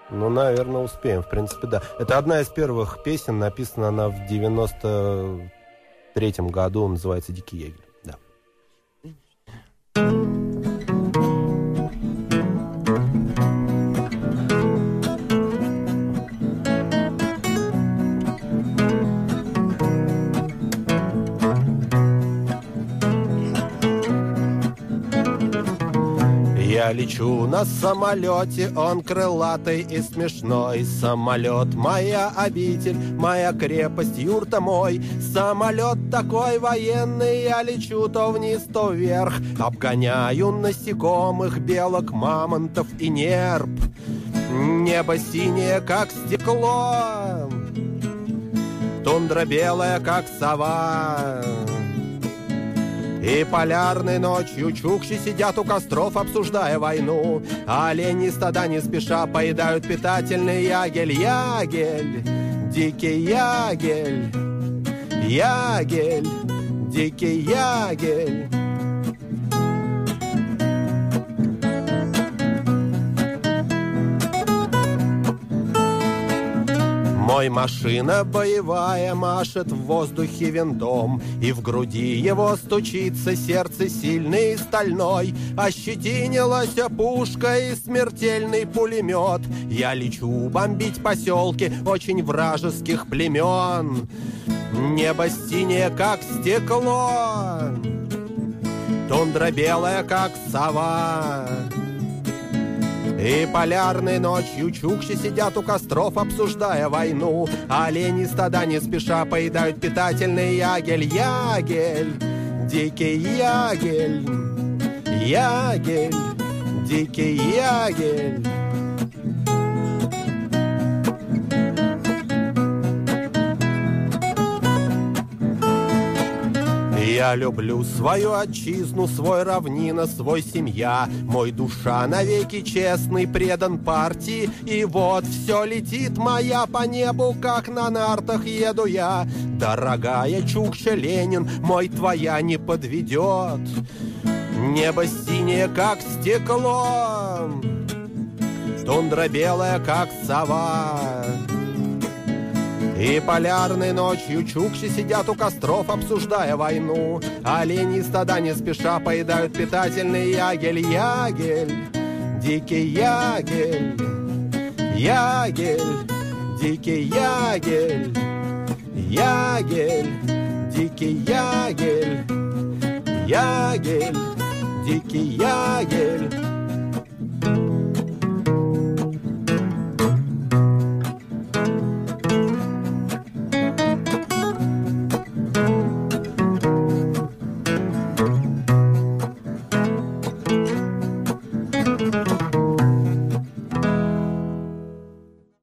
Ну, наверное, успеем, в принципе, да. Это одна из первых песен, написана она в 93-м году, называется «Дикий егерь». Да. Я лечу на самолете, он крылатый и смешной. Самолет — моя обитель, моя крепость, юрта мой. Самолет такой военный, я лечу то вниз, то вверх. Обгоняю насекомых, белок, мамонтов и нерп. Небо синее, как стекло, тундра белая, как сова. И полярной ночью чукчи сидят у костров, обсуждая войну. А олени стада не спеша поедают питательный ягель. Ягель, дикий ягель, ягель, дикий ягель. Мой машина боевая машет в воздухе винтом, и в груди его стучится сердце сильный и стальной. Ощетинилась пушка и смертельный пулемет. Я лечу бомбить поселки очень вражеских племен. Небо синее, как стекло, тундра белая, как сова. И полярной ночью чукчи сидят у костров, обсуждая войну. А олени стада не спеша поедают питательный ягель. Ягель, дикий ягель, ягель, дикий ягель. Я люблю свою отчизну, свой равнина, свой семья. Мой душа навеки честный, предан партии. И вот все летит моя по небу, как на нартах еду я. Дорогая Чукча Ленин, мой твоя не подведет. Небо синее, как стекло, тундра белая, как сова. И полярной ночью чукчи сидят у костров, обсуждая войну. Олени стада не спеша поедают питательный ягель. Ягель, дикий ягель, ягель, дикий ягель, ягель, дикий ягель, ягель, дикий ягель.